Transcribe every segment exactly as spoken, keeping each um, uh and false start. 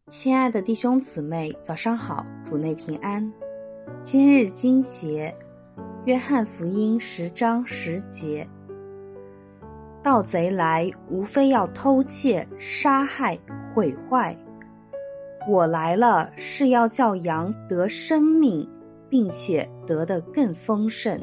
亲爱的弟兄姊妹，早上好，主内平安。今日经节，约翰福音十章十节。盗贼来，无非要偷窃、杀害、毁坏。我来了，是要叫羊得生命，并且得得更丰盛。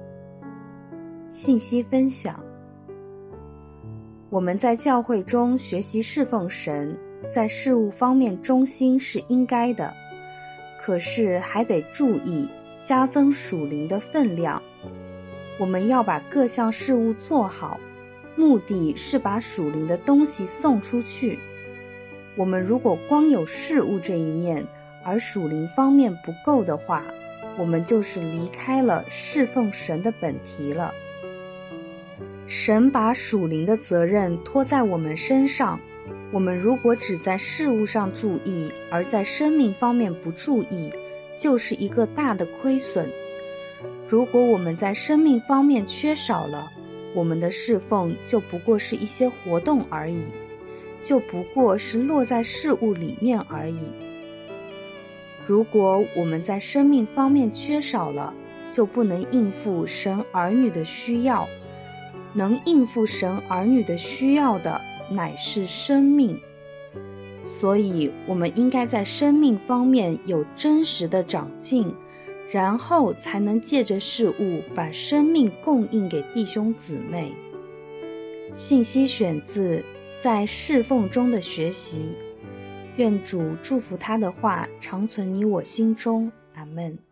信息分享。我们在教会中学习侍奉神，在事物方面忠心是应该的，可是还得注意加增属灵的分量。我们要把各项事物做好，目的是把属灵的东西送出去。我们如果光有事物这一面，而属灵方面不够的话，我们就是离开了侍奉神的本题了。神把属灵的责任托在我们身上，我们如果只在事物上注意，而在生命方面不注意，就是一个大的亏损。如果我们在生命方面缺少了，我们的侍奉就不过是一些活动而已，就不过是落在事物里面而已。如果我们在生命方面缺少了，就不能应付神儿女的需要。能应付神儿女的需要的乃是生命，所以我们应该在生命方面有真实的长进，然后才能借着事物把生命供应给弟兄姊妹。信息选自在侍奉中的学习，愿主祝福他的话常存你我心中，阿们。